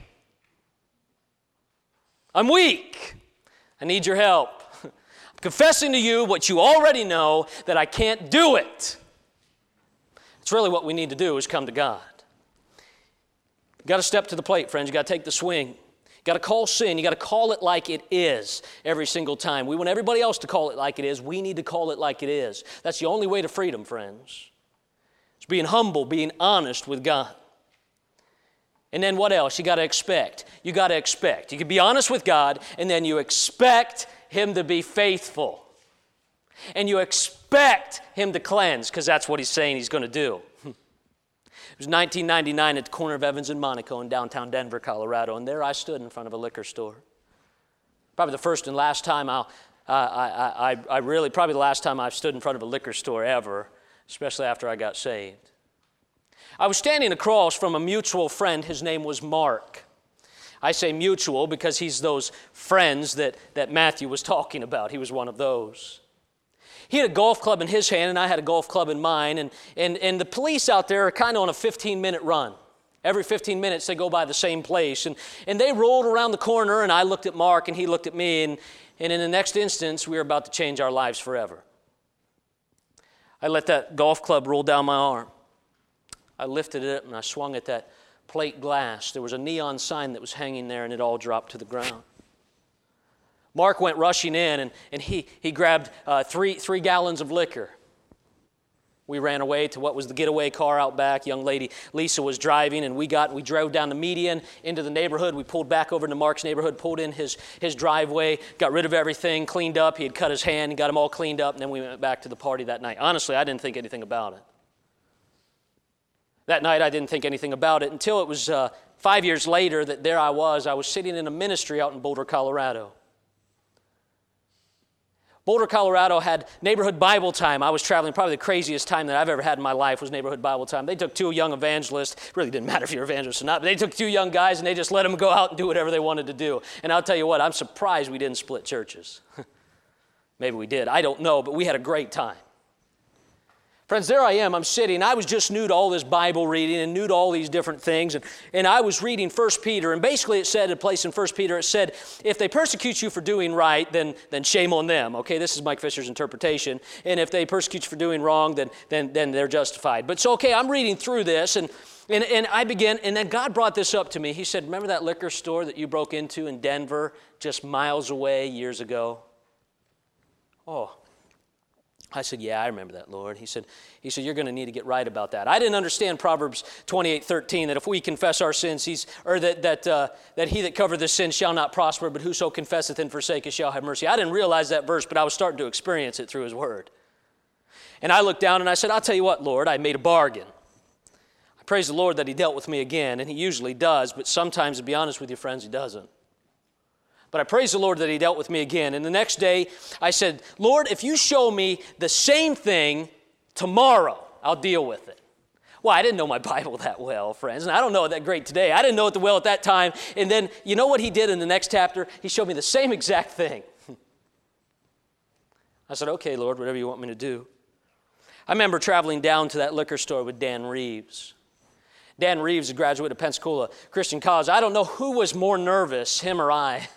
I'm weak. I need your help. I'm confessing to you what you already know, that I can't do it. It's really what we need to do is come to God. You've got to step to the plate, friends. You've got to take the swing. You've got to call sin. You've got to call it like it is every single time. We want everybody else to call it like it is. We need to call it like it is. That's the only way to freedom, friends. It's being humble, being honest with God. And then what else? You got to expect. You got to expect. You can be honest with God, and then you expect Him to be faithful. And you expect Him to cleanse, because that's what He's saying He's going to do. It was nineteen ninety-nine at the corner of Evans and Monaco in downtown Denver, Colorado, and there I stood in front of a liquor store. Probably the first and last time I'll, uh, I, I, I really, probably the last time I've stood in front of a liquor store ever, especially after I got saved. I was standing across from a mutual friend. His name was Mark. I say mutual because he's those friends that, that Matthew was talking about. He was one of those. He had a golf club in his hand, and I had a golf club in mine, and, and, and the police out there are kind of on a fifteen-minute run. Every fifteen minutes, they go by the same place, and, and they rolled around the corner, and I looked at Mark, and he looked at me, and, and in the next instance, we were about to change our lives forever. I let that golf club roll down my arm. I lifted it up, and I swung at that plate glass. There was a neon sign that was hanging there, and it all dropped to the ground. Mark went rushing in, and, and he, he grabbed uh, three, three gallons of liquor. We ran away to what was the getaway car out back. Young lady Lisa was driving, and we got we drove down the median into the neighborhood. We pulled back over into Mark's neighborhood, pulled in his, his driveway, got rid of everything, cleaned up. He had cut his hand, got them all cleaned up, and then we went back to the party that night. Honestly, I didn't think anything about it. That night, I didn't think anything about it until it was uh, five years later that there I was. I was sitting in a ministry out in Boulder, Colorado. Boulder, Colorado had neighborhood Bible time. I was traveling, probably the craziest time that I've ever had in my life was neighborhood Bible time. They took two young evangelists. It really didn't matter if you're evangelists or not, but they took two young guys and they just let them go out and do whatever they wanted to do. And I'll tell you what, I'm surprised we didn't split churches. Maybe we did. I don't know, but we had a great time. Friends, there I am. I'm sitting. I was just new to all this Bible reading and new to all these different things. And, and I was reading First Peter. And basically it said, a place in First Peter, it said, if they persecute you for doing right, then, then shame on them. Okay, this is Mike Fisher's interpretation. And if they persecute you for doing wrong, then, then, then they're justified. But so, okay, I'm reading through this. And, and, and I began, and then God brought this up to me. He said, remember that liquor store that you broke into in Denver just miles away years ago? Oh. I said, yeah, I remember that, Lord. He said, he said, you're going to need to get right about that. I didn't understand Proverbs twenty-eight thirteen, that if we confess our sins, he's, or that that uh, that he that covereth his sin shall not prosper, but whoso confesseth and forsaketh shall have mercy. I didn't realize that verse, but I was starting to experience it through his word. And I looked down and I said, I'll tell you what, Lord, I made a bargain. I praise the Lord that he dealt with me again, and he usually does, but sometimes, to be honest with you, friends, he doesn't. But I praise the Lord that he dealt with me again. And the next day, I said, Lord, if you show me the same thing tomorrow, I'll deal with it. Well, I didn't know my Bible that well, friends, and I don't know it that great today. I didn't know it that well at that time. And then, you know what he did in the next chapter? He showed me the same exact thing. I said, okay, Lord, whatever you want me to do. I remember traveling down to that liquor store with Dan Reeves. Dan Reeves, a graduate of Pensacola Christian College. I don't know who was more nervous, him or I.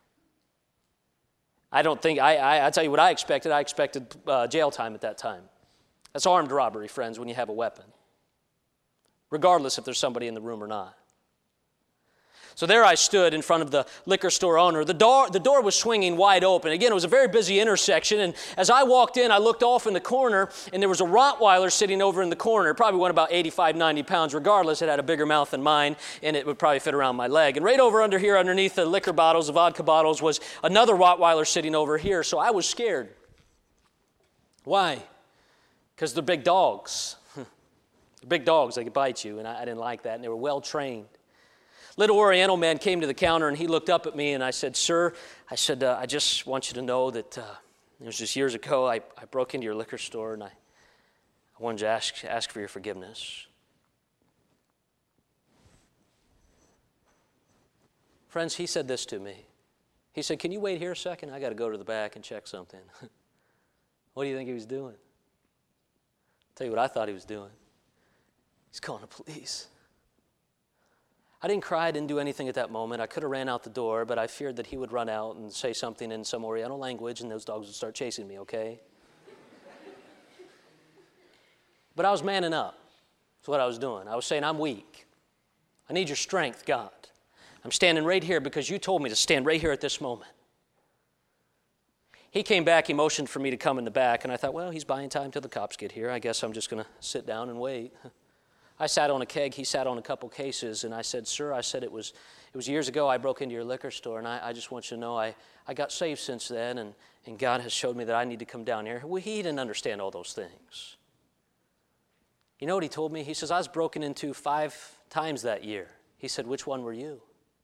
I don't think, I, I, I tell you what I expected. I expected uh, jail time at that time. That's armed robbery, friends, when you have a weapon, regardless if there's somebody in the room or not. So there I stood in front of the liquor store owner. The door, the door was swinging wide open. Again, it was a very busy intersection, and as I walked in, I looked off in the corner, and there was a Rottweiler sitting over in the corner. It probably went about eighty-five, ninety pounds. Regardless, it had a bigger mouth than mine, and it would probably fit around my leg. And right over under here, underneath the liquor bottles, the vodka bottles, was another Rottweiler sitting over here, so I was scared. Why? Because they're big dogs. They're big dogs, they could bite you, and I, I didn't like that, and they were well-trained. Little Oriental man came to the counter, and he looked up at me, and I said, sir, I said, uh, I just want you to know that uh, it was just years ago, I, I broke into your liquor store, and I, I wanted to ask, ask for your forgiveness. Friends, he said this to me. He said, can you wait here a second? I got to go to the back and check something. What do you think he was doing? I'll tell you what I thought he was doing. He's calling the police. I didn't cry, I didn't do anything at that moment. I could have ran out the door, but I feared that he would run out and say something in some Oriental language, and those dogs would start chasing me, okay? But I was manning up. That's what I was doing. I was saying, I'm weak. I need your strength, God. I'm standing right here because you told me to stand right here at this moment. He came back, he motioned for me to come in the back, and I thought, well, he's buying time till the cops get here. I guess I'm just going to sit down and wait. I sat on a keg, he sat on a couple cases, and I said, sir, I said, it was it was years ago I broke into your liquor store, and I, I just want you to know I, I got saved since then, and, and God has showed me that I need to come down here. Well, he didn't understand all those things. You know what he told me? He says, I was broken into five times that year. He said, which one were you?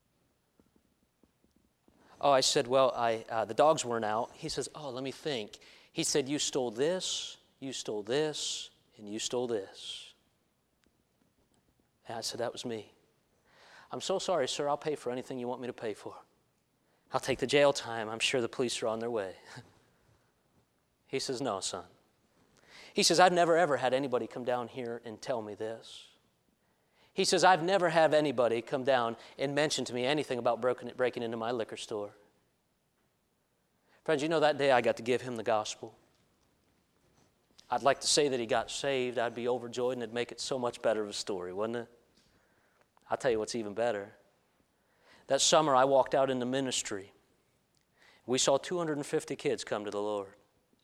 Oh, I said, well, I uh, the dogs weren't out. He says, oh, let me think. He said, you stole this, you stole this, and you stole this. And I said, that was me. I'm so sorry, sir. I'll pay for anything you want me to pay for. I'll take the jail time. I'm sure the police are on their way. He says, no, son. He says, I've never ever had anybody come down here and tell me this. He says, I've never had anybody come down and mention to me anything about breaking, breaking into my liquor store. Friends, you know that day I got to give him the gospel. I'd like to say that he got saved. I'd be overjoyed and it'd make it so much better of a story, wouldn't it? I'll tell you what's even better. That summer I walked out into ministry. We saw two hundred fifty kids come to the Lord.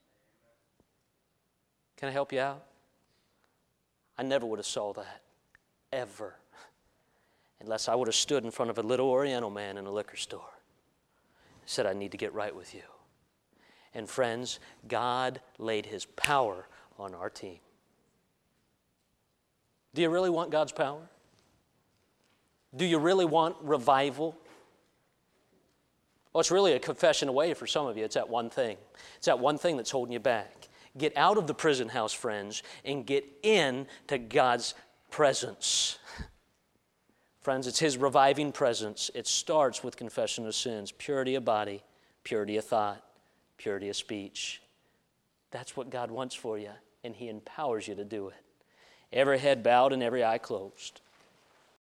Can I help you out? I never would have saw that, ever, unless I would have stood in front of a little Oriental man in a liquor store and said, I need to get right with you. And friends, God laid his power on our team. Do you really want God's power? Do you really want revival? Well, it's really a confession away for some of you. It's that one thing. It's that one thing that's holding you back. Get out of the prison house, friends, and get into God's presence. Friends, it's his reviving presence. It starts with confession of sins, purity of body, purity of thought, purity of speech. That's what God wants for you, and he empowers you to do it. Every head bowed and every eye closed.